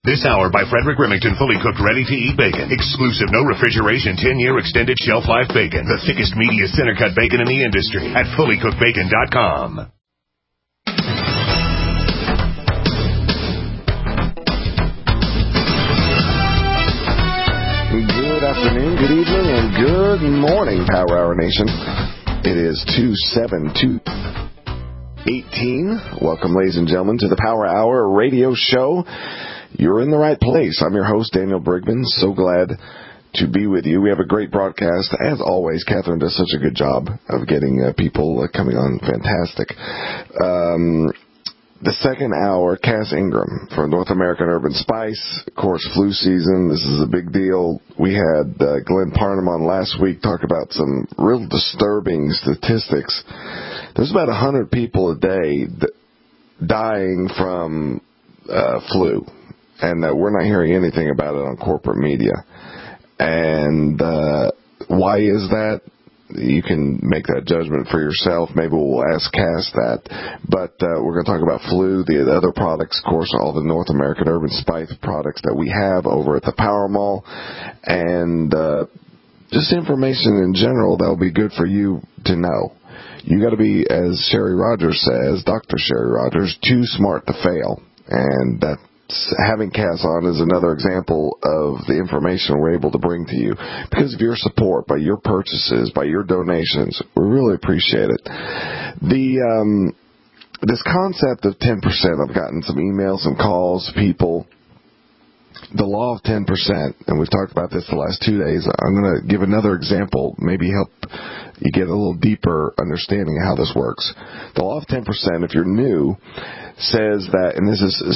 This hour by Frederick Remington, fully cooked, ready-to-eat bacon. Exclusive, no refrigeration, 10-year extended shelf life bacon. The thickest, meatiest, center-cut bacon in the industry at fullycookedbacon.com. Good afternoon, good evening, and good morning, Power Hour Nation. It is 2/7/2018. Welcome, ladies and gentlemen, to the Power Hour radio show. You're in the right place. I'm your host, Daniel Brigman. So glad to be with you. We have a great broadcast. As always, Catherine does such a good job of getting people coming on. Fantastic. The second hour, Cass Ingram from North American Urban Spice. Of course, flu season. This is a big deal. We had Glenn Parnham on last week talk about some real disturbing statistics. There's about 100 people a day dying from flu, and we're not hearing anything about it on corporate media. And why is that? You can make that judgment for yourself. Maybe we'll ask Cass that. But we're going to talk about flu, the other products, of course, all the North American Urban Spice products that we have over at the Power Mall, and just information in general that will be good for you to know. You got to be, as Sherry Rogers says, Dr. Sherry Rogers, too smart to fail. And that having Cass on is another example of the information we're able to bring to you because of your support, by your purchases, by your donations. We really appreciate it. This concept of 10%, I've gotten some emails, some calls, people. The law of 10%, and we've talked about this the last 2 days. I'm going to give another example, maybe help you get a little deeper understanding of how this works. The law of 10%, if you're new, says that, and this is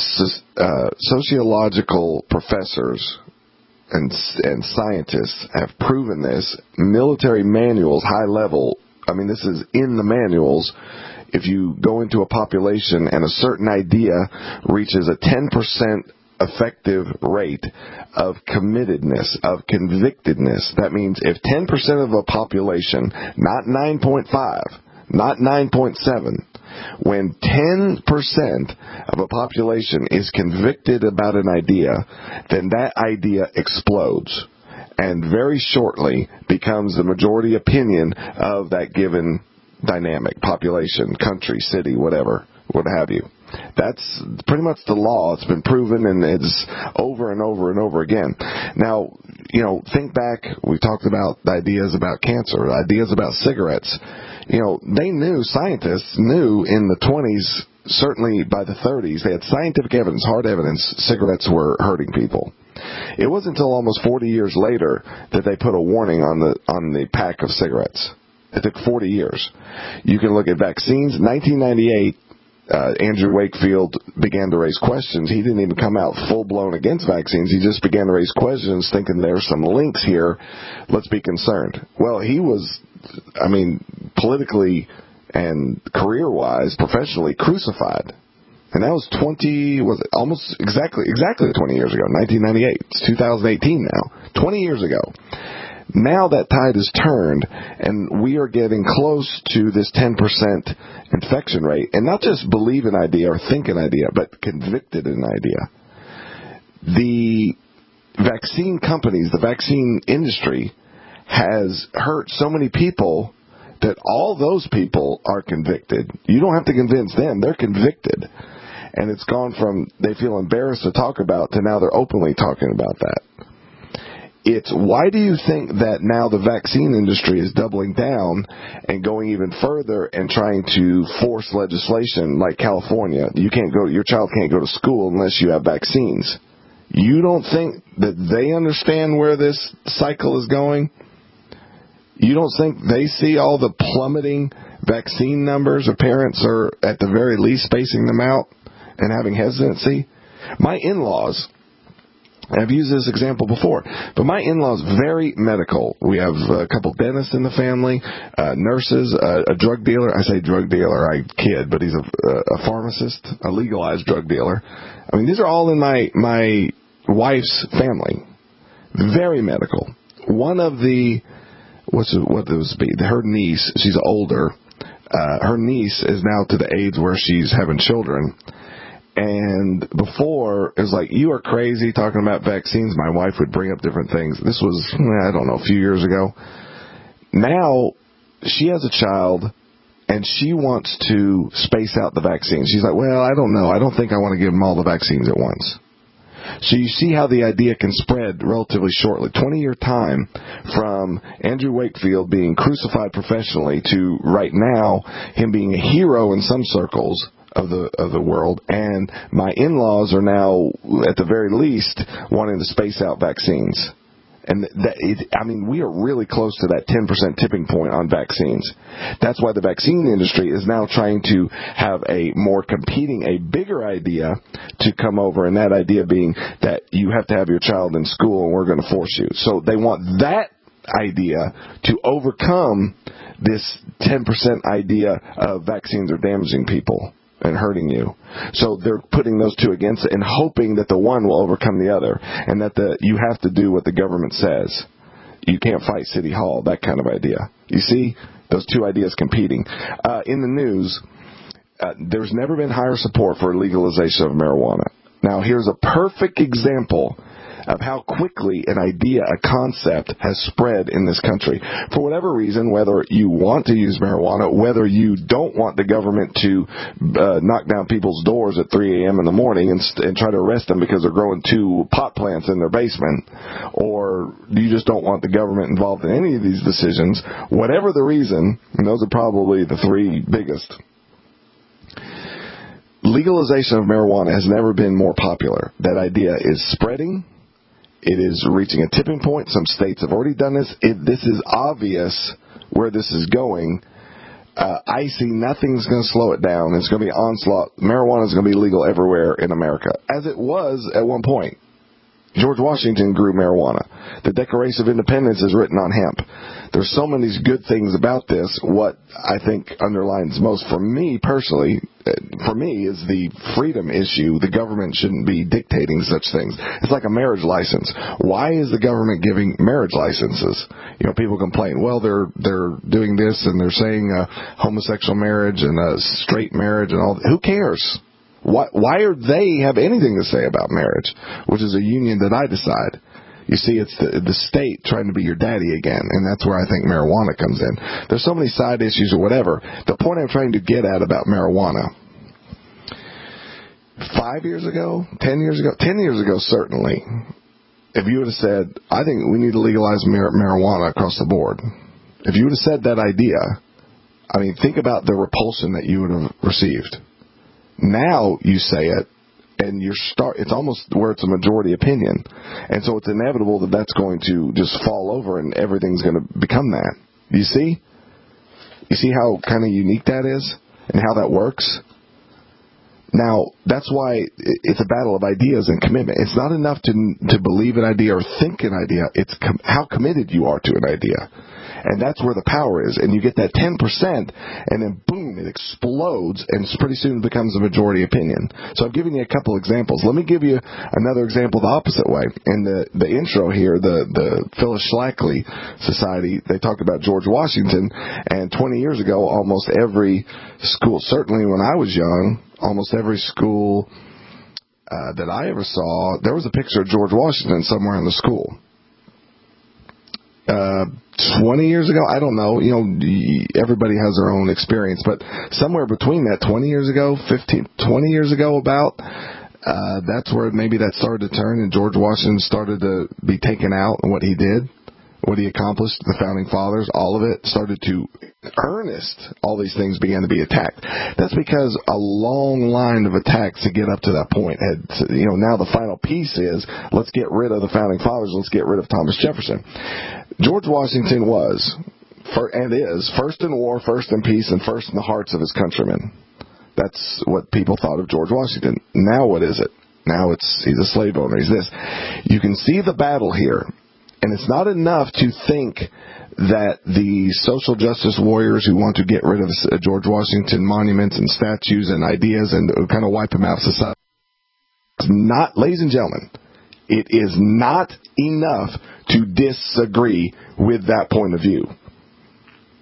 sociological professors and scientists have proven this, military manuals, high level, I mean, this is in the manuals. If you go into a population and a certain idea reaches a 10% effective rate of committedness, of convictedness. That means if 10% of a population, not 9.5, not 9.7, when 10% of a population is convicted about an idea, then that idea explodes and very shortly becomes the majority opinion of that given dynamic, population, country, city, whatever, what have you. That's pretty much the law. It's been proven, and it's over and over and over again. Now, think back. We talked about the ideas about cancer, ideas about cigarettes. Scientists knew in the 20s, certainly by the 30s, they had scientific evidence, hard evidence, cigarettes were hurting people. It wasn't until almost 40 years later that they put a warning on the pack of cigarettes. It took 40 years. You can look at vaccines. 1998, Andrew Wakefield began to raise questions. He didn't even come out full-blown against vaccines. He just began to raise questions, thinking there's some links here. Let's be concerned. Well, he was, politically and career-wise, professionally crucified. And that was almost exactly 20 years ago, 1998. It's 2018 now. 20 years ago. Now that tide has turned, and we are getting close to this 10% infection rate, and not just believe an idea or think an idea, but convicted in an idea. The vaccine companies, the vaccine industry, has hurt so many people that all those people are convicted. You don't have to convince them. They're convicted. And it's gone from they feel embarrassed to talk about to now they're openly talking about that. It's why do you think that now the vaccine industry is doubling down and going even further and trying to force legislation like California? Your child can't go to school unless you have vaccines. You don't think that they understand where this cycle is going? You don't think they see all the plummeting vaccine numbers, or parents are at the very least spacing them out and having hesitancy? My in-laws, I've used this example before, but my in-laws very medical. We have a couple dentists in the family, nurses, a drug dealer. I say drug dealer, I kid, but he's a pharmacist, a legalized drug dealer. These are all in my wife's family. Very medical. One of her niece, she's older. Her niece is now to the age where she's having children. And before, it was like, you are crazy talking about vaccines. My wife would bring up different things. This was, I don't know, a few years ago. Now, she has a child, and she wants to space out the vaccine. She's like, well, I don't know. I don't think I want to give them all the vaccines at once. So you see how the idea can spread relatively shortly. 20-year time from Andrew Wakefield being crucified professionally to right now him being a hero in some circles of the world, and my in-laws are now, at the very least, wanting to space out vaccines. And we are really close to that 10% tipping point on vaccines. That's why the vaccine industry is now trying to have a bigger idea to come over, and that idea being that you have to have your child in school and we're going to force you. So they want that idea to overcome this 10% idea of vaccines are damaging people and hurting you. So they're putting those two against it and hoping that the one will overcome the other, and that you have to do what the government says. You can't fight City Hall, that kind of idea. You see those two ideas competing. In the news, there's never been higher support for legalization of marijuana. Now, here's a perfect example of how quickly an idea, a concept, has spread in this country. For whatever reason, whether you want to use marijuana, whether you don't want the government to knock down people's doors at 3 a.m. in the morning and try to arrest them because they're growing 2 pot plants in their basement, or you just don't want the government involved in any of these decisions, whatever the reason, and those are probably the 3 biggest, legalization of marijuana has never been more popular. That idea is spreading. It is reaching a tipping point. Some states have already done this. This is obvious where this is going. I see nothing's going to slow it down. It's going to be onslaught. Marijuana is going to be legal everywhere in America, as it was at one point. George Washington grew marijuana. The Declaration of Independence is written on hemp. There's so many good things about this. What I think underlines most for me personally, is the freedom issue. The government shouldn't be dictating such things. It's like a marriage license. Why is the government giving marriage licenses? People complain, well, they're doing this and they're saying homosexual marriage and straight marriage and all. Who cares? Why are they have anything to say about marriage, which is a union that I decide? You see, it's the state trying to be your daddy again, and that's where I think marijuana comes in. There's so many side issues or whatever. The point I'm trying to get at about marijuana, 5 years ago, 10 years ago, certainly, if you would have said, I think we need to legalize marijuana across the board, if you would have said that idea, think about the repulsion that you would have received. Now you say it, and it's almost where it's a majority opinion. And so it's inevitable that that's going to just fall over and everything's going to become that. You see? You see how kind of unique that is and how that works? Now, that's why it's a battle of ideas and commitment. It's not enough to believe an idea or think an idea. It's how committed you are to an idea. And that's where the power is. And you get that 10%, and then boom, it explodes, and pretty soon it becomes a majority opinion. So I've given you a couple examples. Let me give you another example the opposite way. In the intro here, the Phyllis Schlafly Society, they talked about George Washington, and 20 years ago, almost every school, certainly when I was young, almost every school that I ever saw, there was a picture of George Washington somewhere in the school. 20 years ago, I don't know, everybody has their own experience, but somewhere between that 20 years ago, 20 years ago about, that's where maybe that started to turn and George Washington started to be taken out and what he did, what he accomplished, the Founding Fathers, all of it started to all these things began to be attacked. That's because a long line of attacks to get up to that point had, now the final piece is, let's get rid of the Founding Fathers, let's get rid of Thomas Jefferson. George Washington was, and is, first in war, first in peace, and first in the hearts of his countrymen. That's what people thought of George Washington. Now what is it? Now he's a slave owner, he's this. You can see the battle here. And it's not enough to think that the social justice warriors who want to get rid of George Washington monuments and statues and ideas and kind of wipe him out of society. It's not, ladies and gentlemen, it is not enough to disagree with that point of view.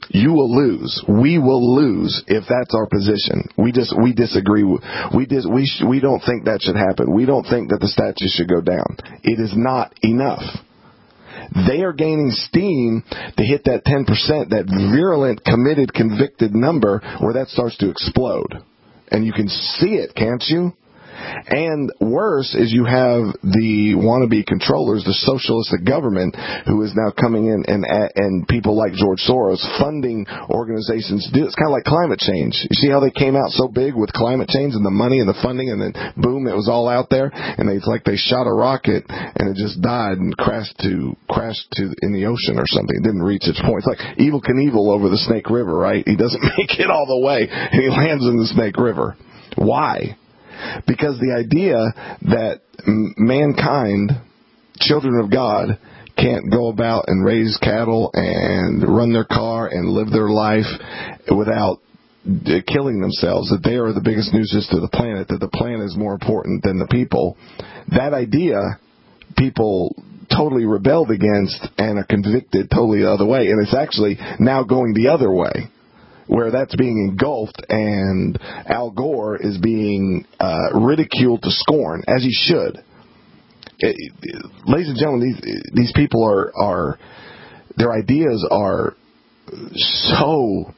You will lose. We will lose if that's our position. We disagree. We don't think that should happen. We don't think that the statue should go down. It is not enough. They are gaining steam to hit that 10%, that virulent, committed, convicted number where that starts to explode. And you can see it, can't you? And worse is you have the wannabe controllers, the socialistic government, who is now coming in and people like George Soros funding organizations. It's kind of like climate change. You see how they came out so big with climate change and the money and the funding, and then boom, it was all out there. And it's like they shot a rocket and it just died and crashed in the ocean or something. It didn't reach its point. It's like Evel Knievel over the Snake River, right? He doesn't make it all the way and he lands in the Snake River. Why? Because the idea that mankind, children of God, can't go about and raise cattle and run their car and live their life without killing themselves, that they are the biggest nuisance to the planet, that the planet is more important than the people, that idea people totally rebelled against and are convicted totally the other way. And it's actually now going the other way, where that's being engulfed, and Al Gore is being ridiculed to scorn, as he should. Ladies and gentlemen, these people are their ideas are so,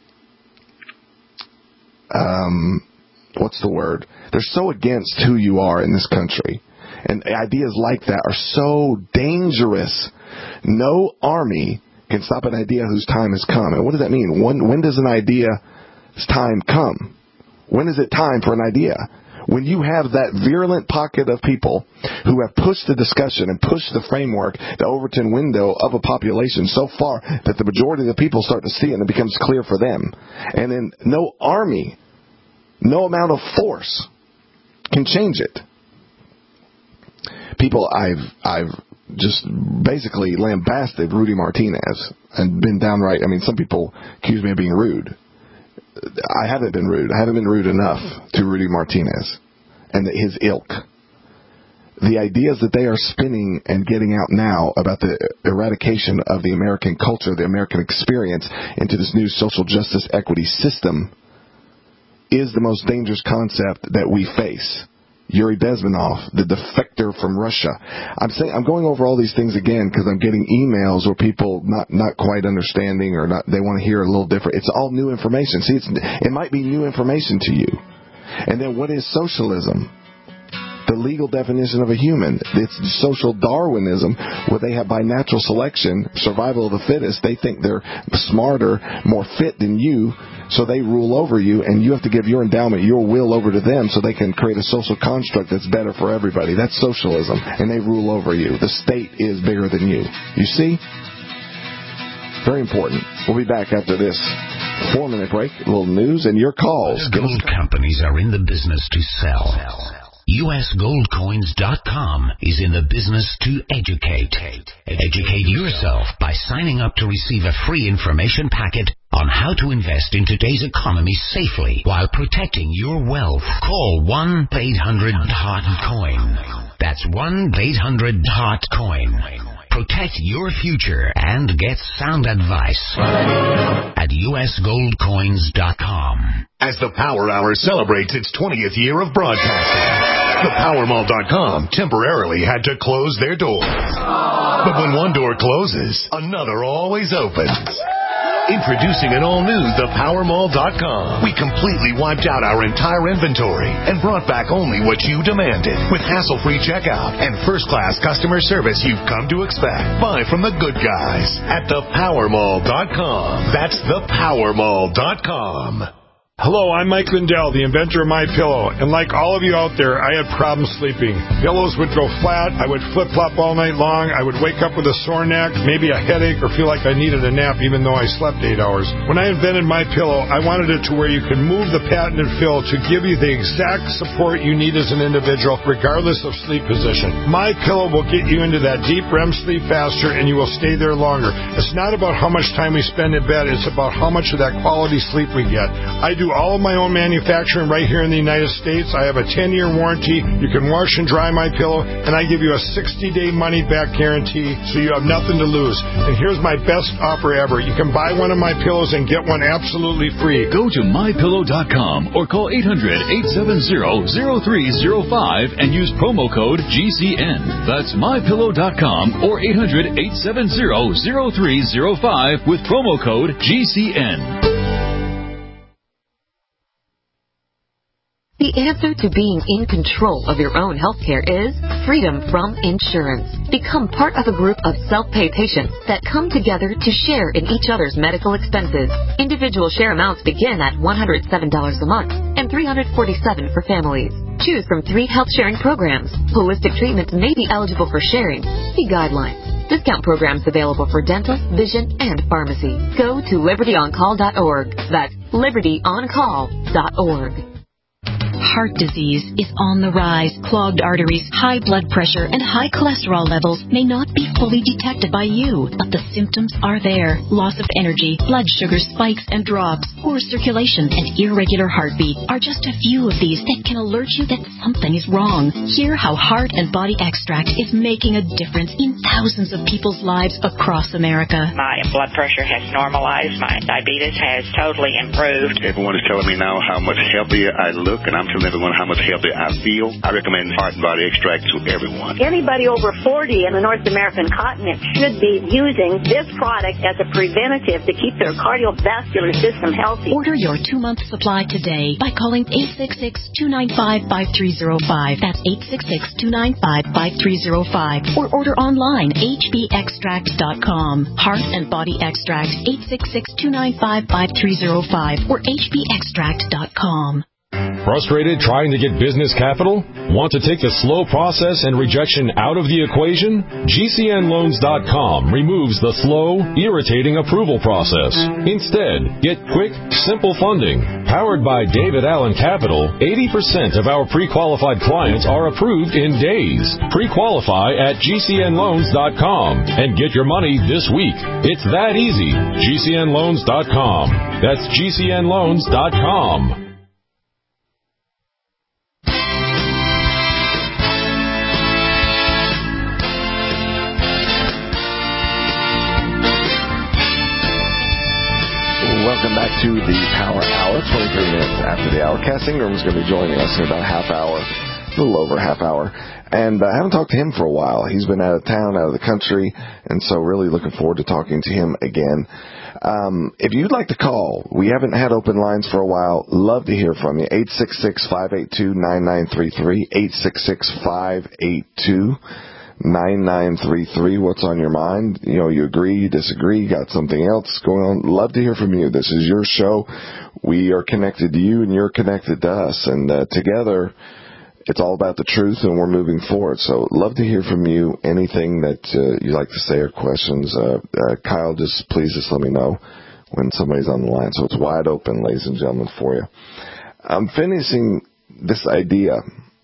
what's the word? They're so against who you are in this country. And ideas like that are so dangerous. No army can stop an idea whose time has come. And what does that mean? When does an idea's time come? When is it time for an idea? When you have that virulent pocket of people who have pushed the discussion and pushed the framework, the Overton window of a population so far that the majority of the people start to see it and it becomes clear for them. And then no army, no amount of force can change it. People I've just basically lambasted Rudy Martinez and been downright, some people accuse me of being rude. I haven't been rude. I haven't been rude enough to Rudy Martinez and his ilk. The ideas that they are spinning and getting out now about the eradication of the American culture, the American experience into this new social justice equity system is the most dangerous concept that we face. Yuri Bezmenov, the defector from Russia. I'm going over all these things again because I'm getting emails where people not quite understanding or not, they want to hear a little different. It's all new information. See, it might be new information to you. And then what is socialism? The legal definition of a human. It's social Darwinism, where they have by natural selection, survival of the fittest. They think they're smarter, more fit than you, so they rule over you, and you have to give your endowment, your will over to them so they can create a social construct that's better for everybody. That's socialism, and they rule over you. The state is bigger than you. You see? Very important. We'll be back after this 4-minute break, a little news, and your calls. Gold companies are in the business to sell. USGoldCoins.com is in the business to educate. Educate yourself by signing up to receive a free information packet on how to invest in today's economy safely while protecting your wealth. Call 1-800-HOT-COIN. That's 1-800-HOT-COIN. Protect your future and get sound advice at USGoldCoins.com. As the Power Hour celebrates its 20th year of broadcasting, thepowermall.com temporarily had to close their doors. But when one door closes, another always opens. Introducing an all-new thepowermall.com. We completely wiped out our entire inventory and brought back only what you demanded with hassle-free checkout and first-class customer service you've come to expect. Buy from the good guys at thepowermall.com. That's thepowermall.com. Hello, I'm Mike Lindell, the inventor of MyPillow, and like all of you out there, I had problems sleeping. Pillows would go flat, I would flip-flop all night long, I would wake up with a sore neck, maybe a headache, or feel like I needed a nap even though I slept 8 hours. When I invented MyPillow, I wanted it to where you can move the patented fill to give you the exact support you need as an individual, regardless of sleep position. MyPillow will get you into that deep REM sleep faster, and you will stay there longer. It's not about how much time we spend in bed, it's about how much of that quality sleep we get. I do do all of my own manufacturing right here in the United States. I have a 10-year warranty. You can wash and dry my pillow, and I give you a 60-day money-back guarantee, so you have nothing to lose. And here's my best offer ever. You can buy one of my pillows and get one absolutely free. Go to mypillow.com or call 800-870-0305 and use promo code GCN. That's mypillow.com or 800-870-0305 with promo code GCN. The answer to being in control of your own healthcare is freedom from insurance. Become part of a group of self-pay patients that come together to share in each other's medical expenses. Individual share amounts begin at $107 a month and $347 for families. Choose from 3 health sharing programs. Holistic treatment may be eligible for sharing. See guidelines. Discount programs available for dental, vision, and pharmacy. Go to libertyoncall.org. That's libertyoncall.org. Heart disease is on the rise. Clogged arteries, high blood pressure, and high cholesterol levels may not be fully detected by you, but the symptoms are there. Loss of energy, blood sugar spikes and drops, poor circulation, and irregular heartbeat are just a few of these that can alert you that something is wrong. Hear how Heart and Body Extract is making a difference in thousands of people's lives across America. My blood pressure has normalized. My diabetes has totally improved. Everyone is telling me now how much healthier I look, and I'm telling everyone how much healthier I feel. I recommend Heart and Body Extract to everyone. Anybody over 40 in the North American continent should be using this product as a preventative to keep their cardiovascular system healthy. Order your 2-month supply today by calling 866-295-5305. That's 866-295-5305. Or order online, hbextract.com. Heart and Body Extract, 866-295-5305 or hbextract.com. Frustrated trying to get business capital? Want to take the slow process and rejection out of the equation? GCNloans.com removes the slow, irritating approval process. Instead, get quick, simple funding. Powered by David Allen Capital, 80% of our pre-qualified clients are approved in days. Pre-qualify at GCNloans.com and get your money this week. It's that easy. GCNloans.com. That's GCNloans.com. Welcome back to the Power Hour, 23 minutes after the hour. Cass Ingram is going to be joining us in about a half hour, a little over a half hour. And I haven't talked to him for a while. He's been out of town, out of the country, and so really looking forward to talking to him again. If you'd like to call, we haven't had open lines for a while. Love to hear from you. 866-582-9933, 866-582-9933. What's on your mind? You know, you agree, you disagree, got something else going on. Love to hear from you. This is your show. We are connected to you, and you're connected to us. And together, it's all about the truth, and we're moving forward. So love to hear from you. Anything that you'd like to say or questions. Kyle, please let me know when somebody's on the line. So it's wide open, ladies and gentlemen, for you. I'm finishing this idea.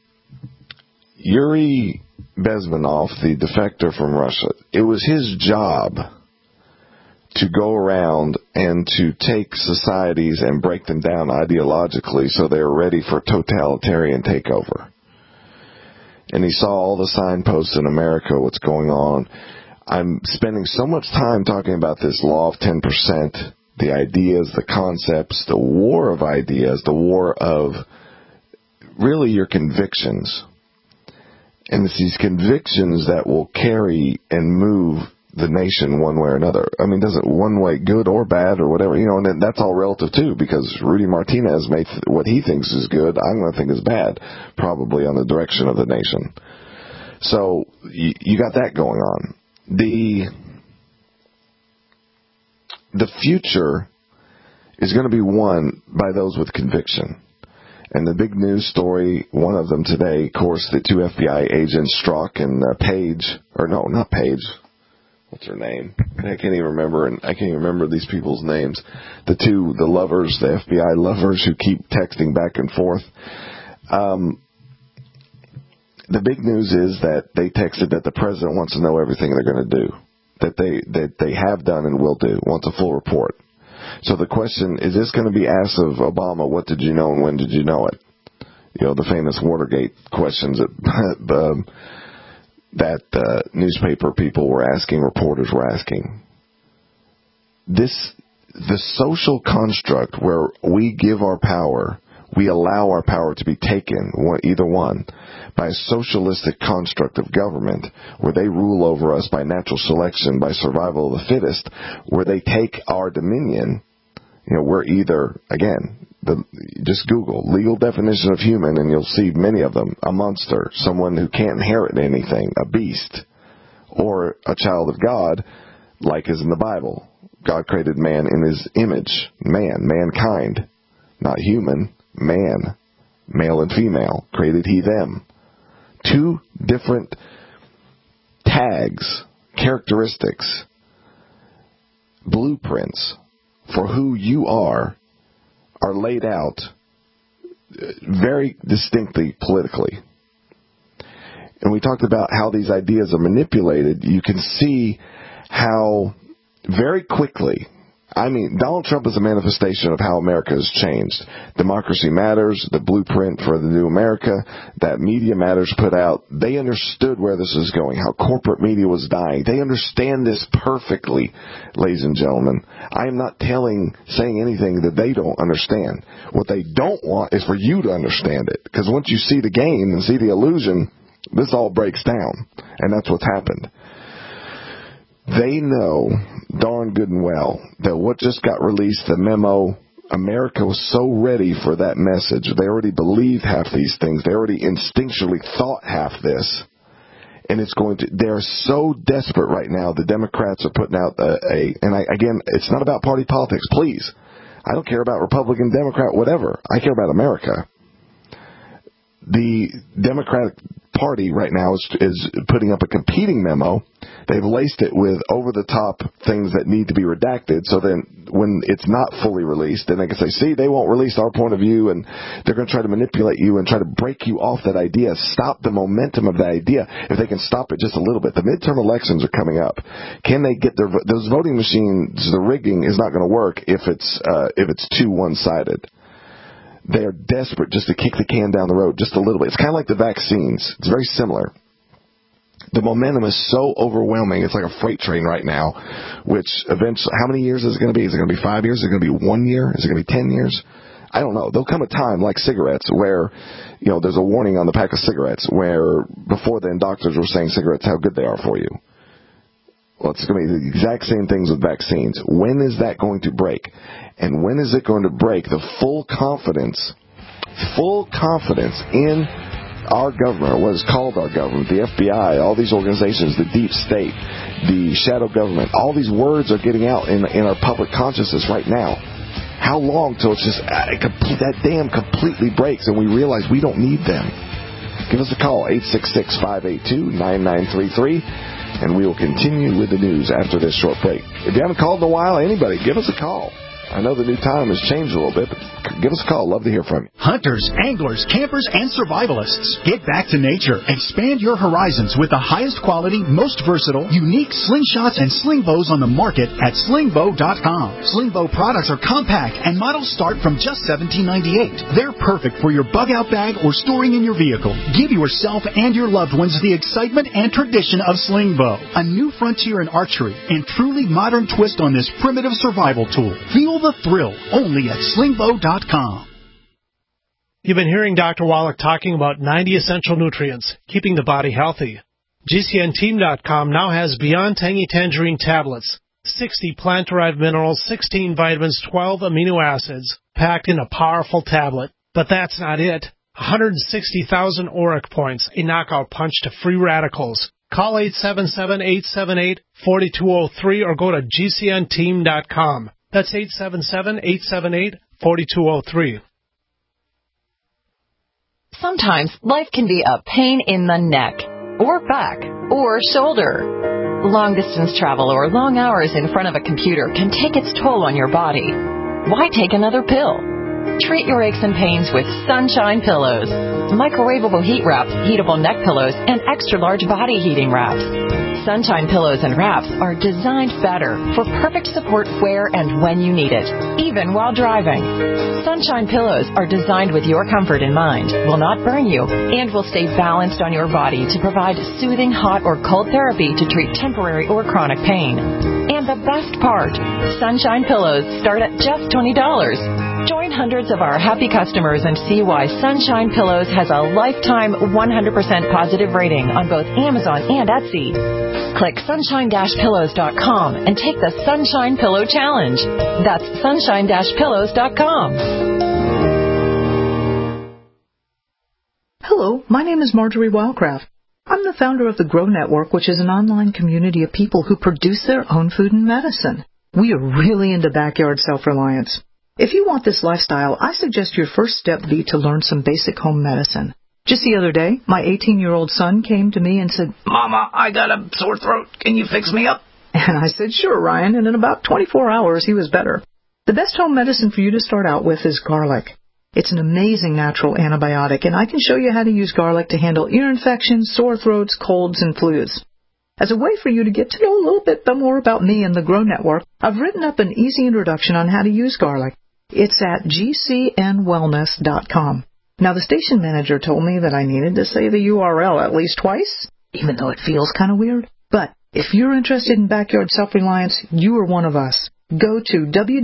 Yuri Bezmenov, the defector from Russia, it was his job to go around and to take societies and break them down ideologically so they were ready for totalitarian takeover. And he saw all the signposts in America, what's going on. I'm spending so much time talking about this law of 10%, the ideas, the concepts, the war of ideas, the war of really your convictions. And it's these convictions that will carry and move the nation one way or another. I mean, does it one way good or bad or whatever, you know, and that's all relative too, because Rudy Martinez made what he thinks is good, I'm going to think is bad, probably on the direction of the nation. So you got that going on. The future is going to be won by those with conviction. And the big news story, one of them today, of course, the 2 FBI agents, Strzok and Page, or no, not Page. What's her name? I can't even remember, and I can't even remember these people's names. The lovers, the FBI lovers who keep texting back and forth. The big news is that they texted that the president wants to know everything they're going to do, that they have done and will do, wants a full report. So the question, is this going to be asked of Obama, what did you know and when did you know it? The famous Watergate questions that newspaper people were asking, reporters were asking. The social construct where we give our power, we allow our power to be taken, either one, by a socialistic construct of government where they rule over us by natural selection, by survival of the fittest, where they take our dominion. We're either, again, just Google legal definition of human and you'll see many of them: a monster, someone who can't inherit anything, a beast, or a child of God, like is in the Bible. God created man in his image, mankind, not human, man, male and female, created he them. Two different tags, characteristics, blueprints for who you are laid out very distinctly politically. And we talked about how these ideas are manipulated. You can see how very quickly, Donald Trump is a manifestation of how America has changed. Democracy Matters, the blueprint for the new America, that Media Matters put out, they understood where this is going, how corporate media was dying. They understand this perfectly, ladies and gentlemen. I am not saying anything that they don't understand. What they don't want is for you to understand it, because once you see the game and see the illusion, this all breaks down, and that's what's happened. They know darn good and well that what just got released, the memo, America was so ready for that message. They already believed half these things. They already instinctually thought half this. And they're so desperate right now. The Democrats are putting out again, it's not about party politics, please. I don't care about Republican, Democrat, whatever. I care about America. The Democratic Party right now is putting up a competing memo. They've laced it with over-the-top things that need to be redacted, so then when it's not fully released, then they can say, see, they won't release our point of view, and they're going to try to manipulate you and try to break you off that idea, stop the momentum of that idea. If they can stop it just a little bit. The midterm elections are coming up. Can they get those voting machines, the rigging is not going to work if it's too one-sided. They are desperate just to kick the can down the road just a little bit. It's kind of like the vaccines. It's very similar. The momentum is so overwhelming. It's like a freight train right now, which eventually, how many years is it going to be? Is it going to be 5 years? Is it going to be 1 year? Is it going to be 10 years? I don't know. There'll come a time like cigarettes where, there's a warning on the pack of cigarettes where before then doctors were saying cigarettes, how good they are for you. Well, it's going to be the exact same things with vaccines. When is that going to break? And when is it going to break the full confidence in our government, what is called our government, the FBI, all these organizations, the deep state, the shadow government, all these words are getting out in our public consciousness right now. How long till it's just that dam completely breaks and we realize we don't need them? Give us a call, 866-582-9933. And we will continue with the news after this short break. If you haven't called in a while, anybody, give us a call. I know the new time has changed a little bit, but give us a call. Love to hear from you. Hunters, anglers, campers, and survivalists. Get back to nature. Expand your horizons with the highest quality, most versatile, unique slingshots and sling bows on the market at slingbow.com. Sling bow products are compact and models start from just $17.98. They're perfect for your bug-out bag or storing in your vehicle. Give yourself and your loved ones the excitement and tradition of sling bow. A new frontier in archery and truly modern twist on this primitive survival tool. Feel the thrill only at slingbow.com. You've been hearing Dr. Wallach talking about 90 essential nutrients, keeping the body healthy. GCNteam.com now has Beyond Tangy Tangerine tablets, 60 plant-derived minerals, 16 vitamins, 12 amino acids, packed in a powerful tablet. But that's not it. 160,000 auric points, a knockout punch to free radicals. Call 877-878-4203 or go to GCNteam.com. That's 877-878-4203. Sometimes life can be a pain in the neck, or back, or shoulder. Long-distance travel or long hours in front of a computer can take its toll on your body. Why take another pill? Treat your aches and pains with Sunshine Pillows. Microwavable heat wraps, heatable neck pillows, and extra-large body heating wraps. Sunshine pillows and wraps are designed better for perfect support where and when you need it, even while driving. Sunshine pillows are designed with your comfort in mind, will not burn you, and will stay balanced on your body to provide soothing hot or cold therapy to treat temporary or chronic pain. And the best part, Sunshine pillows start at just $20. Join hundreds of our happy customers and see why Sunshine Pillows has a lifetime 100% positive rating on both Amazon and Etsy. Click sunshine-pillows.com and take the Sunshine Pillow Challenge. That's sunshine-pillows.com. Hello, my name is Marjorie Wildcraft. I'm the founder of the Grow Network, which is an online community of people who produce their own food and medicine. We are really into backyard self-reliance. If you want this lifestyle, I suggest your first step be to learn some basic home medicine. Just the other day, my 18-year-old son came to me and said, "Mama, I got a sore throat. Can you fix me up?" And I said, "Sure, Ryan," and in about 24 hours, he was better. The best home medicine for you to start out with is garlic. It's an amazing natural antibiotic, and I can show you how to use garlic to handle ear infections, sore throats, colds, and flus. As a way for you to get to know a little bit more about me and the Grow Network, I've written up an easy introduction on how to use garlic. It's at gcnwellness.com. Now, the station manager told me that I needed to say the URL at least twice, even though it feels kind of weird. But if you're interested in backyard self-reliance, you are one of us. Go to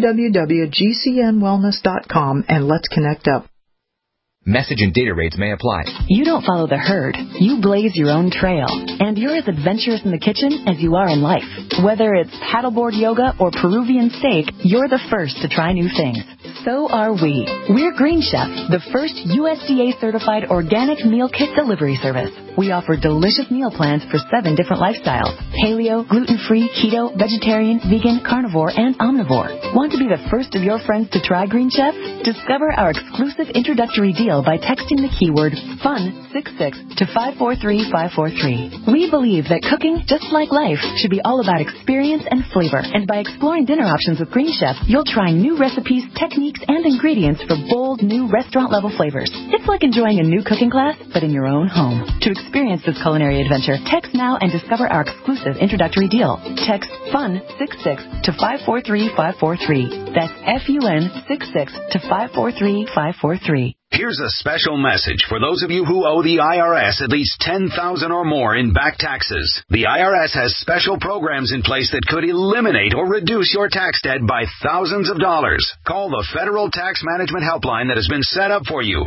www.gcnwellness.com and let's connect up. Message and data rates may apply. You don't follow the herd. You blaze your own trail. And you're as adventurous in the kitchen as you are in life. Whether it's paddleboard yoga or Peruvian steak, you're the first to try new things. So are we. We're Green Chef, the first USDA-certified organic meal kit delivery service. We offer delicious meal plans for 7 different lifestyles: paleo, gluten-free, keto, vegetarian, vegan, carnivore, and omnivore. Want to be the first of your friends to try Green Chef? Discover our exclusive introductory deal by texting the keyword FUN66 to 543543. We believe that cooking, just like life, should be all about experience and flavor. And by exploring dinner options with Green Chef, you'll try new recipes, techniques, and ingredients for bold, new restaurant-level flavors. It's like enjoying a new cooking class, but in your own home. To experience this culinary adventure, text now and discover our exclusive introductory deal. Text FUN66 to 543543. That's FUN66 to 543543. Here's a special message for those of you who owe the IRS at least $10,000 or more in back taxes. The IRS has special programs in place that could eliminate or reduce your tax debt by thousands of dollars. Call the Federal Tax Management Helpline that has been set up for you,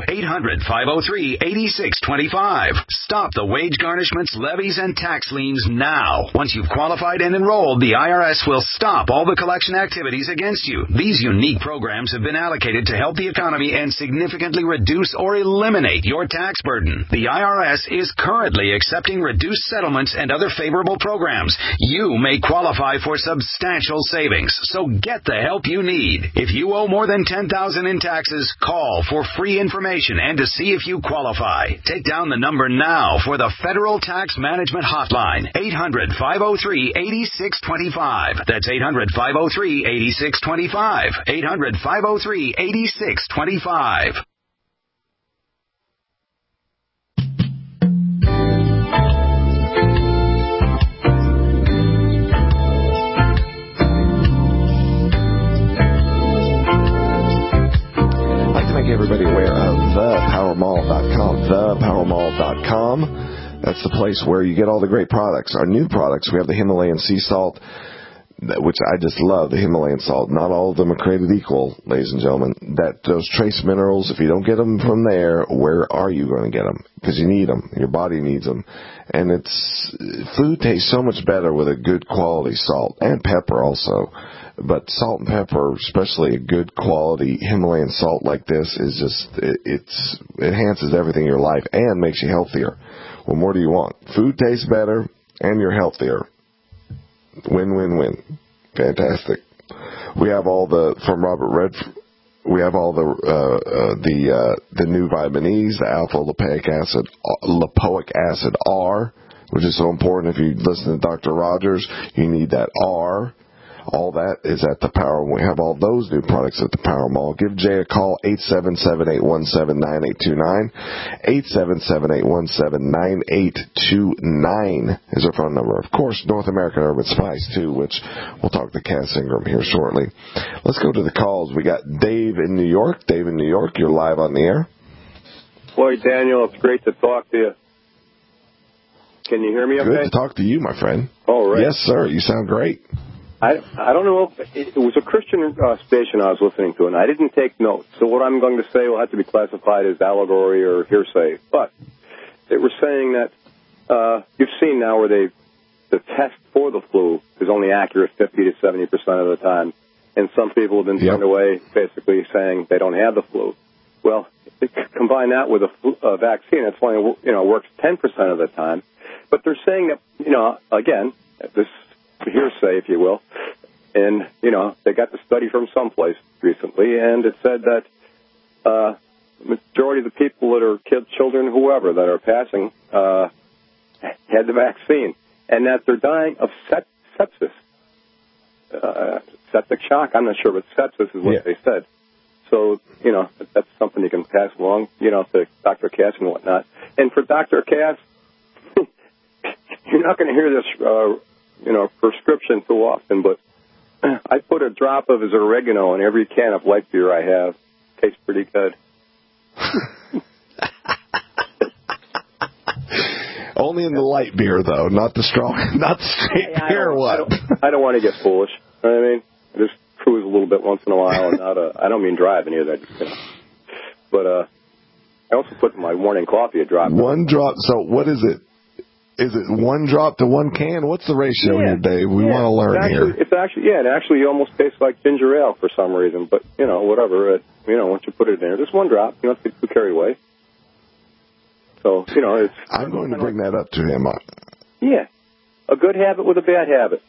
800-503-8625. Stop the wage garnishments, levies, and tax liens now. Once you've qualified and enrolled, the IRS will stop all the collection activities against you. These unique programs have been allocated to help the economy and significantly reduce or eliminate your tax burden. The IRS is currently accepting reduced settlements and other favorable programs. You may qualify for substantial savings, so get the help you need. If you owe more than $10,000 in taxes, call for free information and to see if you qualify. Take down the number now for the Federal Tax Management Hotline, 800-503-8625. That's 800-503-8625. 800-503-8625. Make everybody aware of thepowermall.com. Thepowermall.com. That's the place where you get all the great products. Our new products, we have the Himalayan sea salt, which I just love, the Himalayan salt. Not all of them are created equal, ladies and gentlemen. Those trace minerals, if you don't get them from there, where are you going to get them? Because you need them. Your body needs them. And food tastes so much better with a good quality salt, and pepper also. But salt and pepper, especially a good quality Himalayan salt like this, is just, it enhances everything in your life and makes you healthier. What more do you want? Food tastes better and you're healthier. Win, win, win. Fantastic. We have all from Robert Redford, we have all the new vitamin E's, the alpha lipoic acid R, which is so important. If you listen to Dr. Rogers, you need that R. All that is at the Power. We have all those new products at the Power Mall. Give Jay a call, 877-817-9829. 877-817-9829 is our phone number. Of course, North American Urban Spice, too, which we'll talk to Cass Ingram here shortly. Let's go to the calls. We got Dave in New York. Dave in New York, you're live on the air. Boy, Daniel, it's great to talk to you. Can you hear me okay? Good to talk to you, my friend. Oh, right. Yes, sir. You sound great. I don't know if it was a Christian station I was listening to, and I didn't take notes. So what I'm going to say will have to be classified as allegory or hearsay. But they were saying that you've seen now where the test for the flu is only accurate 50 to 70% of the time. And some people have been turned away basically saying they don't have the flu. Well, combine that with a vaccine, it's only, works 10% of the time. But they're saying that, again, this hearsay, if you will, and, they got the study from someplace recently, and it said that the majority of the people that are kids, children, whoever, that are passing had the vaccine, and that they're dying of sepsis. Septic shock, I'm not sure, but sepsis is what they said. So, that's something you can pass along, to Dr. Cass and whatnot. And for Dr. Cass, you're not going to hear this, prescription too often, but I put a drop of his oregano in every can of light beer I have. Tastes pretty good. Only in the light beer, though, not the strong, not the straight beer one. I don't want to get foolish. You know what I mean? I just cruise a little bit once in a while, and I don't mean driving either. But I also put in my morning coffee a drop. One drop. So what is it? Is it one drop to one can? What's the ratio here, Dave? We want to learn here. It's actually, it actually almost tastes like ginger ale for some reason. But, whatever. Once you put it in there, just one drop. You don't have to carry away. So, it's... I'm going to bring that up to him. Yeah. A good habit with a bad habit.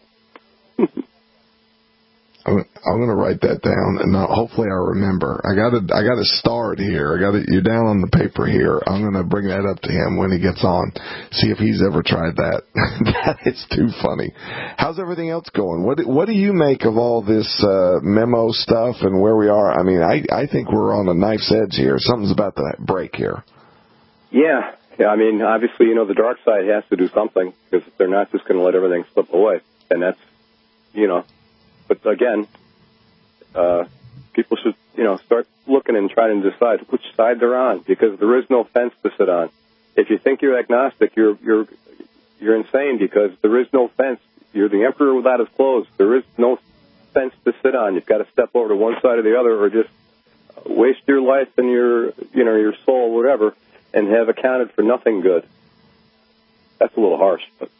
I'm going to write that down, and hopefully I'll remember. I got to start here. You're down on the paper here. I'm going to bring that up to him when he gets on. See if he's ever tried that. That is too funny. How's everything else going? What do you make of all this memo stuff and where we are? I mean, I think we're on a knife's edge here. Something's about to break here. Yeah. I mean, obviously, the dark side has to do something because they're not just going to let everything slip away. And that's, But again, people should, start looking and trying to decide which side they're on, because there is no fence to sit on. If you think you're agnostic, you're insane, because there is no fence. You're the emperor without his clothes. There is no fence to sit on. You've got to step over to one side or the other, or just waste your life and your soul, whatever, and have accounted for nothing good. That's a little harsh, but.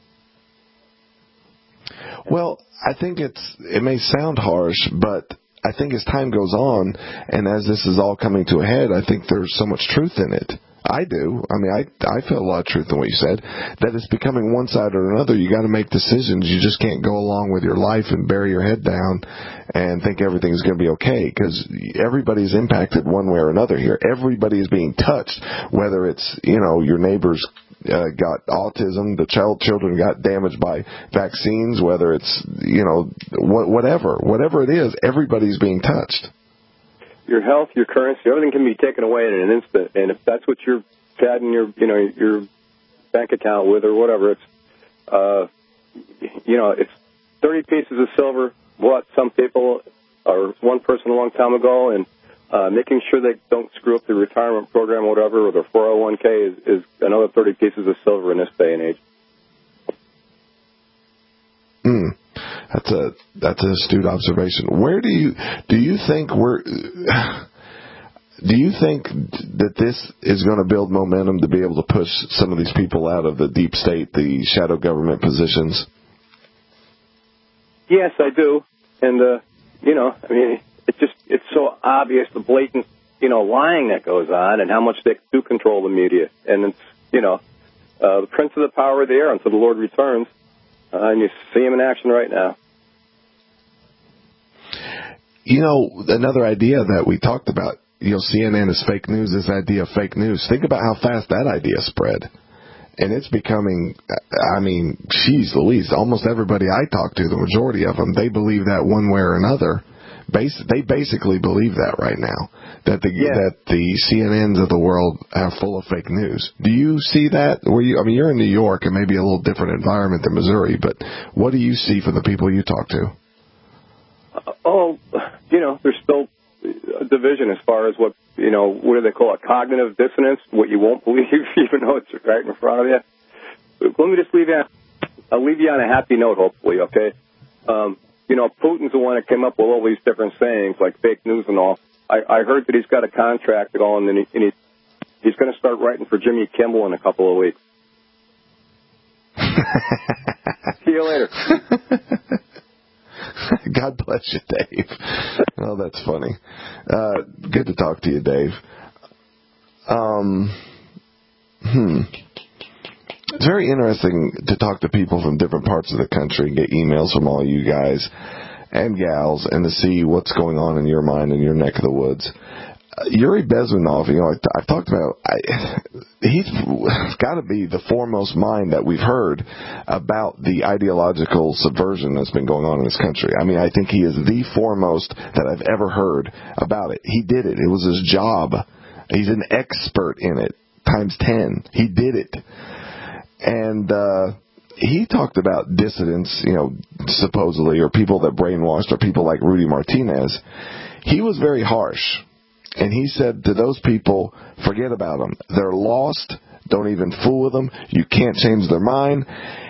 Well, I think it may sound harsh, but I think as time goes on, and as this is all coming to a head, I think there's so much truth in it. I do. I mean, I feel a lot of truth in what you said, that it's becoming one side or another. You got to make decisions. You just can't go along with your life and bury your head down and think everything's going to be okay, because everybody's impacted one way or another here. Everybody is being touched, whether it's, your neighbor's got autism, the children got damaged by vaccines, whether it's, whatever it is, everybody's being touched. Your health, your currency, everything can be taken away in an instant. And if that's what you're padding your bank account with or whatever, it's, it's 30 pieces of silver, what some people, or one person a long time ago, and making sure they don't screw up the retirement program or whatever, or their 401k is another 30 pieces of silver in this day and age. That's an astute observation. Where do you think that this is going to build momentum to be able to push some of these people out of the deep state, the shadow government positions? Yes, I do. And, it's so obvious, the blatant, lying that goes on, and how much they do control the media. And it's, the prince of the power of the air until the Lord returns. And you see him in action right now. Another idea that we talked about, CNN is fake news, this idea of fake news. Think about how fast that idea spread. And it's becoming, I mean, geez Louise, almost everybody I talk to, the majority of them, they believe that one way or another. They basically believe that right now, that the CNNs of the world are full of fake news. Do you see that? You're in New York and maybe a little different environment than Missouri, but what do you see from the people you talk to? There's still a division as far as what do they call it? Cognitive dissonance, what you won't believe, even though it's right in front of you. Let me just I'll leave you on a happy note, hopefully, okay? Putin's the one that came up with all these different sayings, like fake news and all. I heard that he's got a contract going, and he's going to start writing for Jimmy Kimmel in a couple of weeks. See you later. God bless you, Dave. Oh, that's funny. Good to talk to you, Dave. It's very interesting to talk to people from different parts of the country and get emails from all you guys and gals and to see what's going on in your mind in your neck of the woods. Yuri Bezmenov, I've talked about, he's got to be the foremost mind that we've heard about the ideological subversion that's been going on in this country. I mean, I think he is the foremost that I've ever heard about it. He did it. It was his job. He's an expert in it, times 10. He did it. And he talked about dissidents, supposedly, or people that brainwashed, or people like Rudy Martinez. He was very harsh. And he said to those people, forget about them. They're lost. Don't even fool with them. You can't change their mind.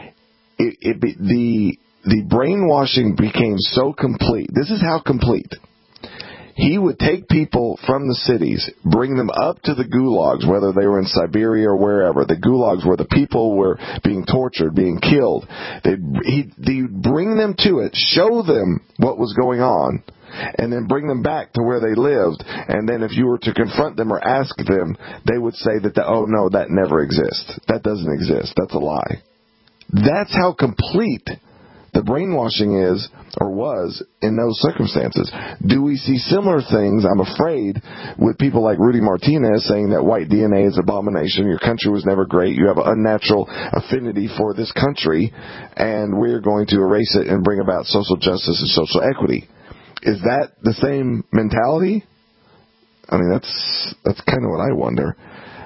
The brainwashing became so complete. This is how complete. He would take people from the cities, bring them up to the gulags, whether they were in Siberia or wherever, the gulags where the people were being tortured, being killed. He'd bring them to it, show them what was going on, and then bring them back to where they lived. And then if you were to confront them or ask them, they would say that, oh, no, that never exists. That doesn't exist. That's a lie. That's how complete the brainwashing is, or was, in those circumstances. Do we see similar things, I'm afraid, with people like Rudy Martinez saying that white DNA is abomination, your country was never great, you have an unnatural affinity for this country, and we're going to erase it and bring about social justice and social equity? Is that the same mentality? I mean, that's kind of what I wonder.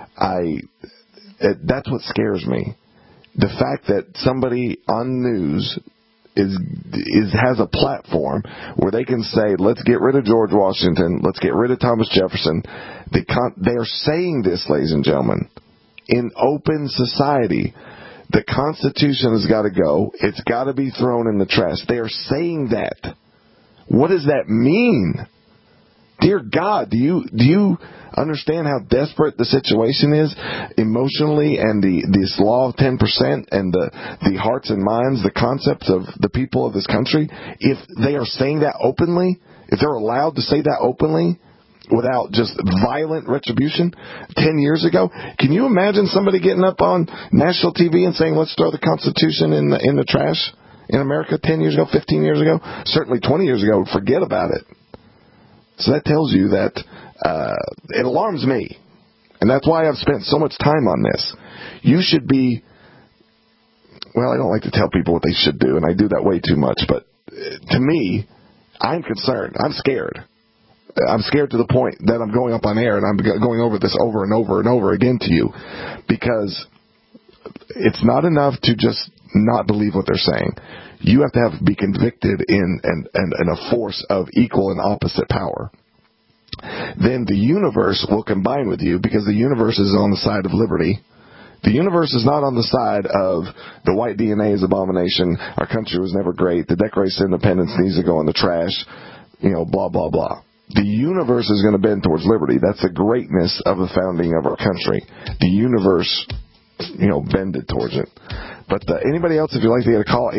That's what scares me. The fact that somebody on news has a platform where they can say, let's get rid of George Washington, let's get rid of Thomas Jefferson. They're saying this, ladies and gentlemen, in open society. The Constitution has got to go. It's got to be thrown in the trash. They are saying that. What does that mean? Dear God, do you understand how desperate the situation is emotionally, and this law of 10% and the hearts and minds, the concepts of the people of this country? If they are saying that openly, if they're allowed to say that openly without just violent retribution 10 years ago, can you imagine somebody getting up on national TV and saying, let's throw the Constitution in the trash in America 10 years ago, 15 years ago, certainly 20 years ago? Forget about it. So that tells you that it alarms me. And that's why I've spent so much time on this. You should be, well, I don't like to tell people what they should do, and I do that way too much, but to me, I'm concerned. I'm scared. I'm scared to the point that I'm going up on air and I'm going over this over and over and over again to you, because it's not enough to just not believe what they're saying. You have to be convicted in a force of equal and opposite power. Then the universe will combine with you, because the universe is on the side of liberty. The universe is not on the side of the white DNA is abomination, our country was never great, the Declaration of Independence needs to go in the trash, blah, blah, blah. The universe is going to bend towards liberty. That's the greatness of the founding of our country. The universe, bended towards it. But anybody else, if you'd like to get a call,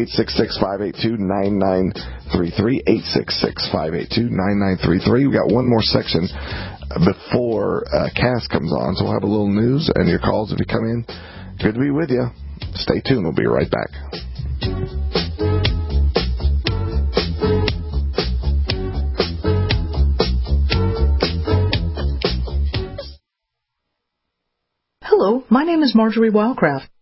866-582-9933, 866-582-9933. We've got one more section before Cass comes on, so we'll have a little news and your calls if you come in. Good to be with you. Stay tuned. We'll be right back. Hello, my name is Marjorie Wildcraft.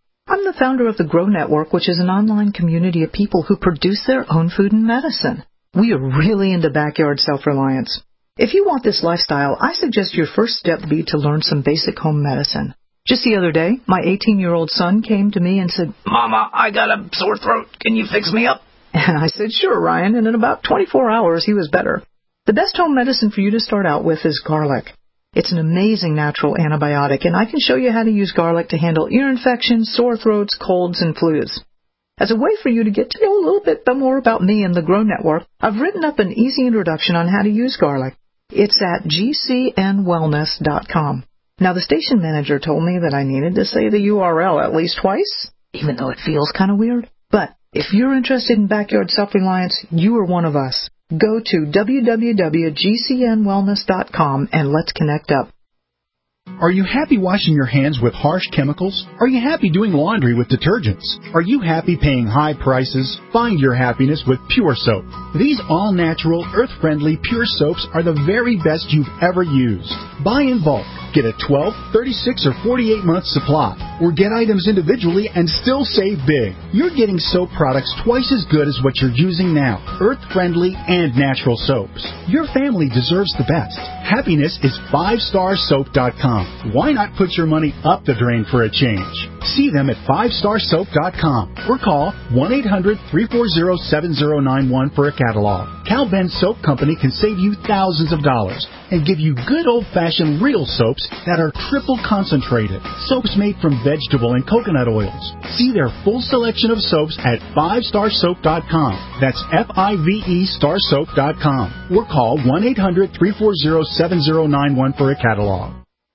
the founder of the Grow Network, which is an online community of people who produce their own food and medicine. We are really into backyard self-reliance. If you want this lifestyle, I suggest your first step be to learn some basic home medicine. Just the other day, my 18-year-old son came to me and said, "Mama, I got a sore throat. Can you fix me up?" And I said, "Sure, Ryan," and in about 24 hours, he was better. The best home medicine for you to start out with is garlic. It's an amazing natural antibiotic, and I can show you how to use garlic to handle ear infections, sore throats, colds, and flus. As a way for you to get to know a little bit more about me and the Grow Network, I've written up an easy introduction on how to use garlic. It's at gcnwellness.com. Now, the station manager told me that I needed to say the URL at least twice, even though it feels kind of weird. But if you're interested in backyard self-reliance, you are one of us. Go to www.gcnwellness.com and let's connect up. Are you happy washing your hands with harsh chemicals? Are you happy doing laundry with detergents? Are you happy paying high prices? Find your happiness with Pure Soap. These all-natural, earth-friendly Pure Soaps are the very best you've ever used. Buy in bulk. Get a 12, 36, or 48-month supply, or get items individually and still save big. You're getting soap products twice as good as what you're using now, earth-friendly and natural soaps. Your family deserves the best. Happiness is 5starsoap.com. Why not put your money up the drain for a change? See them at 5starsoap.com or call 1-800-340-7091 for a catalog. Cal Ben Soap Company can save you thousands of dollars and give you good old-fashioned real soaps that are triple concentrated. Soaps made from vegetable and coconut oils. See their full selection of soaps at 5starsoap.com. That's F-I-V-E starsoap.com. Or call 1-800-340-7091 for a catalog.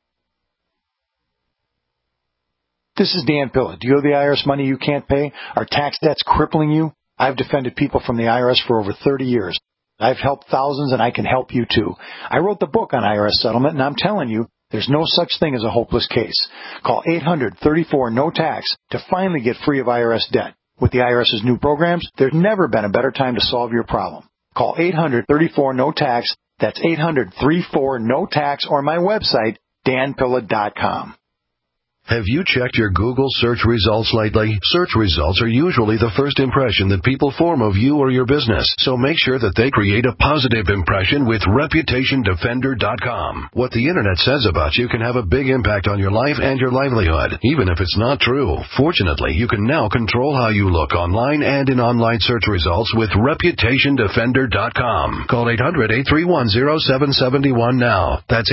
This is Dan Pilla. Do you owe the IRS money you can't pay? Are tax debts crippling you? I've defended people from the IRS for over 30 years. I've helped thousands, and I can help you too. I wrote the book on IRS settlement, and I'm telling you, there's no such thing as a hopeless case. Call 800-34-NO-TAX to finally get free of IRS debt. With the IRS's new programs, there's never been a better time to solve your problem. Call 800-34-NO-TAX. That's 800-34-NO-TAX, or my website, danpilla.com. Have you checked your Google search results lately? Search results are usually the first impression that people form of you or your business, so make sure that they create a positive impression with ReputationDefender.com. What the Internet says about you can have a big impact on your life and your livelihood, even if it's not true. Fortunately, you can now control how you look online and in online search results with ReputationDefender.com. Call 800-831-0771 now. That's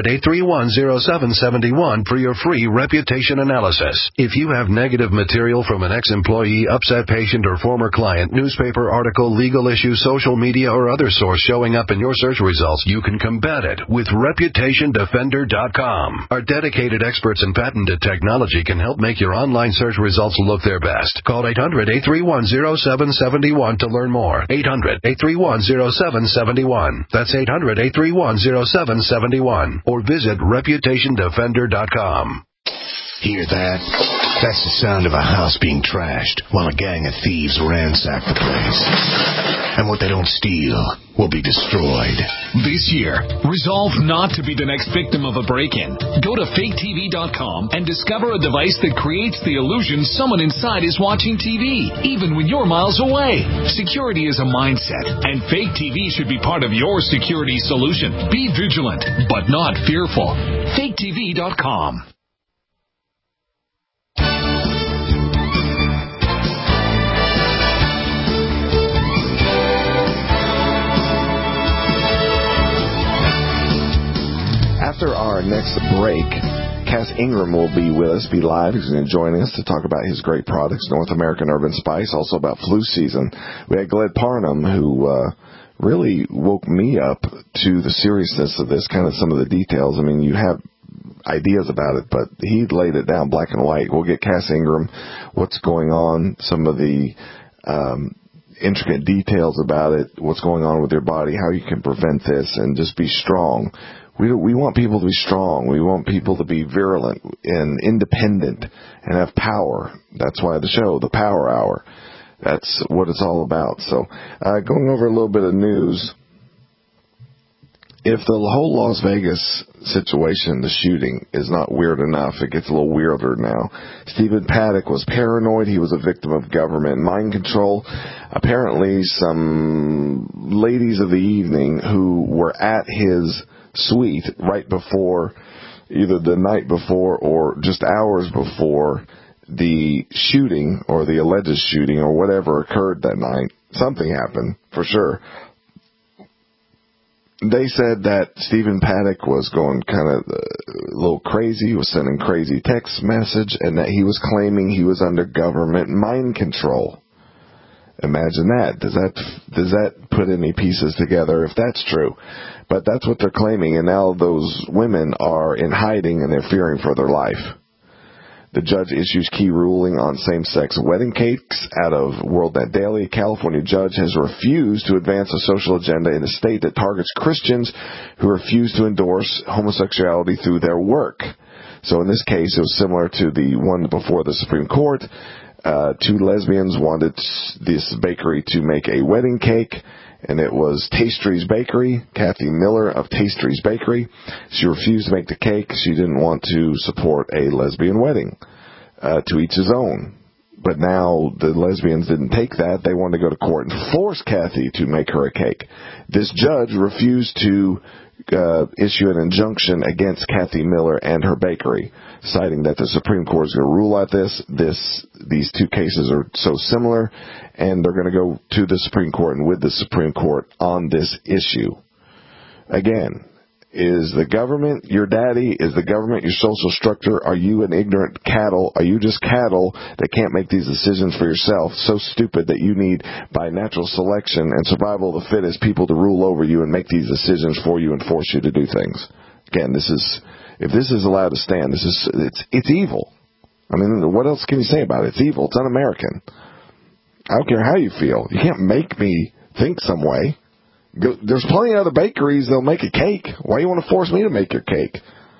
800-831-0771 for your free reputation analysis. If you have negative material from an ex-employee, upset patient, or former client, newspaper article, legal issue, social media, or other source showing up in your search results, you can combat it with ReputationDefender.com. Our dedicated experts in patented technology can help make your online search results look their best. Call 800-831-0771 to learn more. 800-831-0771. That's 800-831-0771. Or visit ReputationDefender.com. Hear that? That's the sound of a house being trashed while a gang of thieves ransack the place. And what they don't steal will be destroyed. This year, resolve not to be the next victim of a break-in. Go to faketv.com and discover a device that creates the illusion someone inside is watching TV, even when you're miles away. Security is a mindset, and Fake TV should be part of your security solution. Be vigilant, but not fearful. faketv.com. After our next break, Cass Ingram will be with us, be live. He's going to join us to talk about his great products, North American Urban Spice, also about flu season. We had Gled Parnham, who really woke me up to the seriousness of this, kind of some of the details. I mean, you have ideas about it, but he laid it down black and white. We'll get Cass Ingram, what's going on, some of the intricate details about it, what's going on with your body, how you can prevent this, and just be strong. We want people to be strong. We want people to be virulent and independent and have power. That's why the show, the Power Hour, that's what it's all about. So going over a little bit of news, if the whole Las Vegas situation, the shooting, is not weird enough, it gets a little weirder now. Stephen Paddock was paranoid. He was a victim of government mind control. Apparently, some ladies of the evening who were at his suite right before, either the night before or just hours before the shooting or the alleged shooting or whatever occurred that night, something happened for sure. They said that Stephen Paddock was going kind of a little crazy, he was sending crazy text message, and that he was claiming he was under government mind control. Imagine that. Does that put any pieces together if that's true? But that's what they're claiming, and now those women are in hiding and they're fearing for their life. The judge issues key ruling on same-sex wedding cakes out of WorldNet Daily. A California judge has refused to advance a social agenda in a state that targets Christians who refuse to endorse homosexuality through their work. So in this case, it was similar to the one before the Supreme Court. Two lesbians wanted this bakery to make a wedding cake, and it was Tastry's Bakery, Kathy Miller of Tastry's Bakery. She refused to make the cake. She didn't want to support a lesbian wedding. To each his own. But now the lesbians didn't take that. They wanted to go to court and force Kathy to make her a cake. This judge refused to issue an injunction against Kathy Miller and her bakery, citing that the Supreme Court is going to rule out these two cases are so similar, and they're going to go to the Supreme Court and with the Supreme Court on this issue. Again, is the government your daddy? Is the government your social structure? Are you an ignorant cattle? Are you just cattle that can't make these decisions for yourself? So stupid that you need, by natural selection and survival of the fittest, people to rule over you and make these decisions for you and force you to do things. Again, if this is allowed to stand, it's evil. I mean, what else can you say about it? It's evil. It's un-American. I don't care how you feel. You can't make me think some way. There's plenty of other bakeries that'll make a cake. Why do you want to force me to make your cake?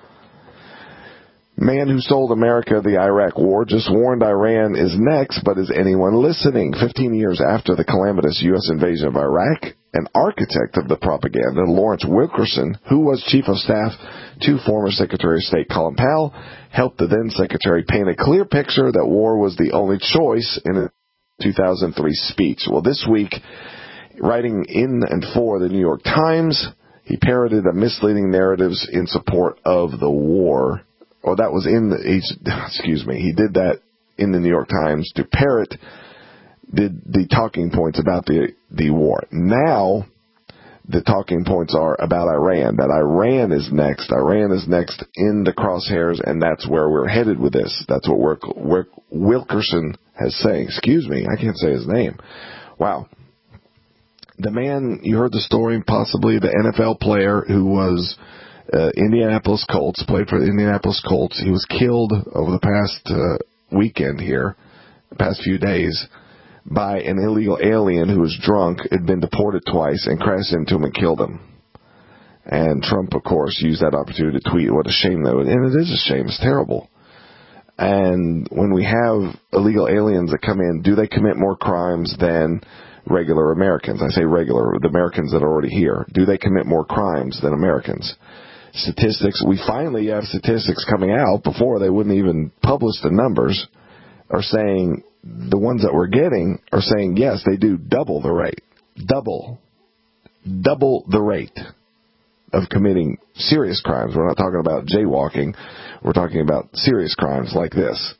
Man who sold America the Iraq war just warned Iran is next, but is anyone listening? 15 years after the calamitous U.S. invasion of Iraq, an architect of the propaganda, Lawrence Wilkerson, who was chief of staff to former Secretary of State Colin Powell, helped the then secretary paint a clear picture that war was the only choice in a 2003 speech. Well, this week, writing in and for the New York Times, he parroted a misleading narratives in support of the war. Or that was he did that in the New York Times to parrot the talking points about the war. Now, the talking points are about Iran, that Iran is next. Iran is next in the crosshairs, and that's where we're headed with this. That's what Wilkerson has saying. Excuse me, I can't say his name. Wow. The man, you heard the story, possibly the NFL player who was Indianapolis Colts, played for the Indianapolis Colts. He was killed over the past weekend here, the past few days, by an illegal alien who was drunk, had been deported twice, and crashed into him and killed him. And Trump, of course, used that opportunity to tweet, what a shame that was. And it is a shame. It's terrible. And when we have illegal aliens that come in, do they commit more crimes than regular Americans? I say regular, the Americans that are already here. Do they commit more crimes than Americans? Statistics, we finally have statistics coming out before they wouldn't even publish the numbers, are saying, the ones that we're getting are saying, yes, they do double the rate. Double the rate of committing serious crimes. We're not talking about jaywalking. We're talking about serious crimes like this.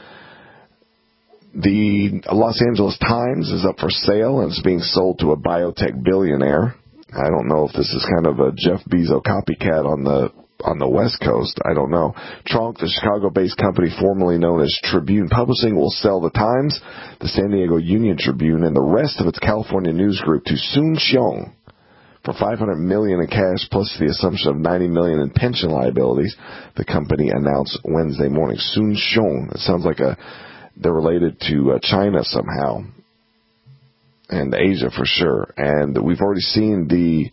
The Los Angeles Times is up for sale, and it's being sold to a biotech billionaire. I don't know if this is kind of a Jeff Bezos copycat on the West Coast. I don't know. Tronc, the Chicago-based company formerly known as Tribune Publishing, will sell the Times, the San Diego Union Tribune, and the rest of its California news group to Soon Shiong for $500 million in cash, plus the assumption of $90 million in pension liabilities. The company announced Wednesday morning. Soon Shiong. It sounds like they're related to China somehow, and Asia for sure. And we've already seen the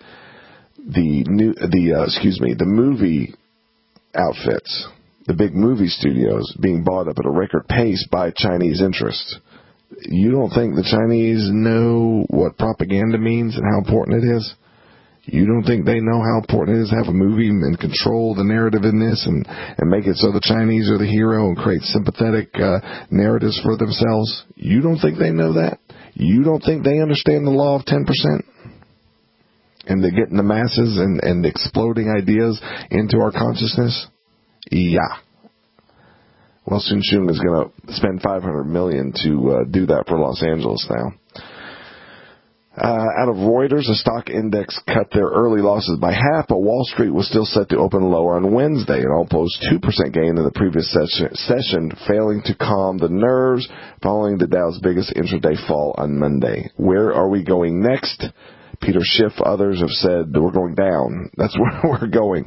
movie outfits, the big movie studios being bought up at a record pace by Chinese interests. You don't think the Chinese know what propaganda means and how important it is? You don't think they know how important it is to have a movie and control the narrative in this and make it so the Chinese are the hero and create sympathetic narratives for themselves? You don't think they know that? You don't think they understand the law of 10%? And they're getting the masses and exploding ideas into our consciousness? Yeah. Well, Sun Shung is going to spend $500 million to do that for Los Angeles now. Out of Reuters, the stock index cut their early losses by half, but Wall Street was still set to open lower on Wednesday, an almost 2% gain in the previous session, failing to calm the nerves following the Dow's biggest intraday fall on Monday. Where are we going next? Peter Schiff, others have said that we're going down. That's where we're going.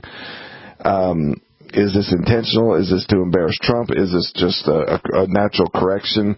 Is this intentional? Is this to embarrass Trump? Is this just a natural correction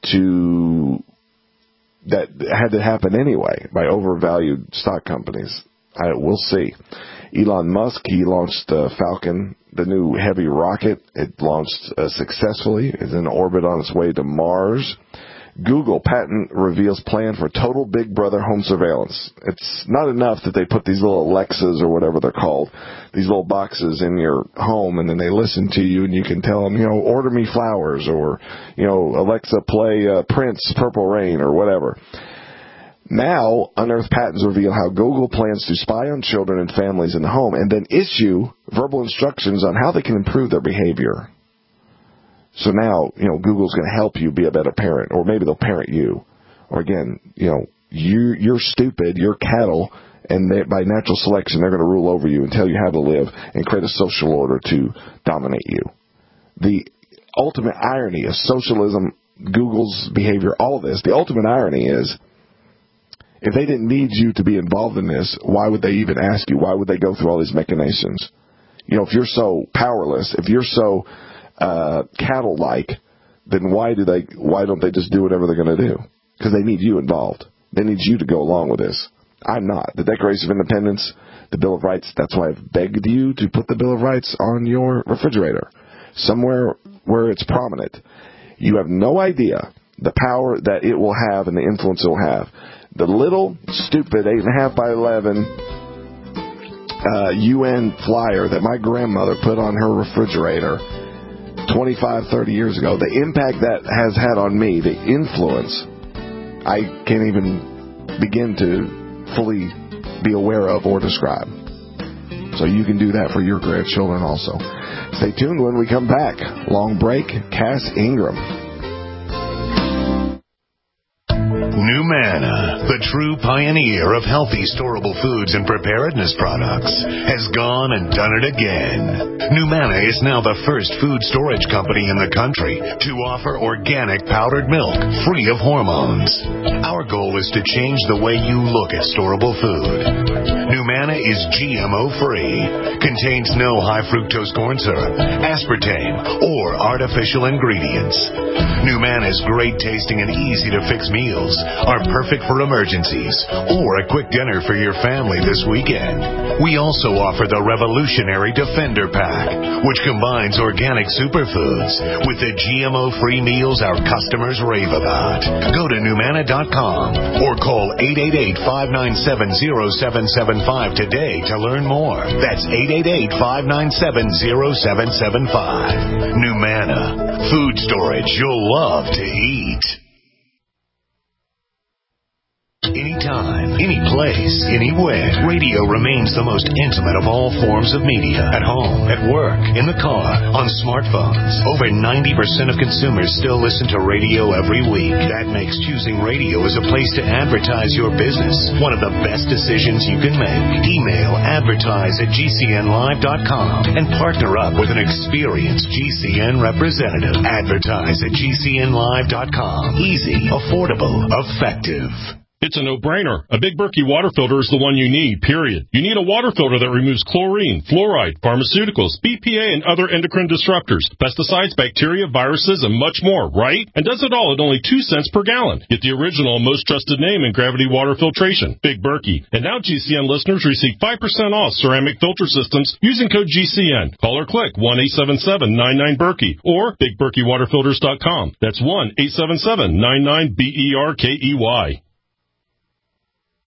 that had to happen anyway by overvalued stock companies? We'll see. Elon Musk, he launched Falcon, the new heavy rocket. It launched successfully. It's in orbit on its way to Mars. Google patent reveals plan for total Big Brother home surveillance. It's not enough that they put these little Alexas or whatever they're called, these little boxes in your home, and then they listen to you, and you can tell them, order me flowers, or, Alexa, play Prince, Purple Rain, or whatever. Now, unearthed patents reveal how Google plans to spy on children and families in the home and then issue verbal instructions on how they can improve their behavior. So now, Google's going to help you be a better parent, or maybe they'll parent you. Or again, you're stupid, you're cattle, and by natural selection, they're going to rule over you and tell you how to live and create a social order to dominate you. The ultimate irony of socialism, Google's behavior, all this, the ultimate irony is, if they didn't need you to be involved in this, why would they even ask you? Why would they go through all these machinations? If you're so powerless, if you're so cattle-like, then why don't they just do whatever they're going to do? Because they need you involved. They need you to go along with this. I'm not. The Declaration of Independence, the Bill of Rights, that's why I've begged you to put the Bill of Rights on your refrigerator, somewhere where it's prominent. You have no idea the power that it will have and the influence it will have. The little, stupid 8.5 by 11 UN flyer that my grandmother put on her refrigerator 25, 30 years ago, the impact that has had on me, the influence, I can't even begin to fully be aware of or describe. So you can do that for your grandchildren also. Stay tuned when we come back. Long break, Cass Ingram. Numanna, the true pioneer of healthy storable foods and preparedness products, has gone and done it again. Numanna is now the first food storage company in the country to offer organic powdered milk free of hormones. Our goal is to change the way you look at storable food. Numanna is GMO-free, contains no high fructose corn syrup, aspartame, or artificial ingredients. Numanna's great tasting and easy to fix meals are perfect for emergencies or a quick dinner for your family this weekend. We also offer the revolutionary Defender Pack, which combines organic superfoods with the GMO-free meals our customers rave about. Go to Numanna.com or call 888-597-0775 today to learn more. That's 888-597-0775. Numanna, food storage you'll love to eat. Anytime, any place, anywhere, radio remains the most intimate of all forms of media. At home, at work, in the car, on smartphones. Over 90% of consumers still listen to radio every week. That makes choosing radio as a place to advertise your business one of the best decisions you can make. Email advertise@gcnlive.com and partner up with an experienced GCN representative. Advertise at gcnlive.com. Easy, affordable, effective. It's a no-brainer. A Big Berkey water filter is the one you need, period. You need a water filter that removes chlorine, fluoride, pharmaceuticals, BPA, and other endocrine disruptors, pesticides, bacteria, viruses, and much more, right? And does it all at only 2 cents per gallon. Get the original, most trusted name in gravity water filtration, Big Berkey. And now GCN listeners receive 5% off ceramic filter systems using code GCN. Call or click 1-877-99-BERKEY or BigBerkeyWaterFilters.com. That's 1-877-99-BERKEY.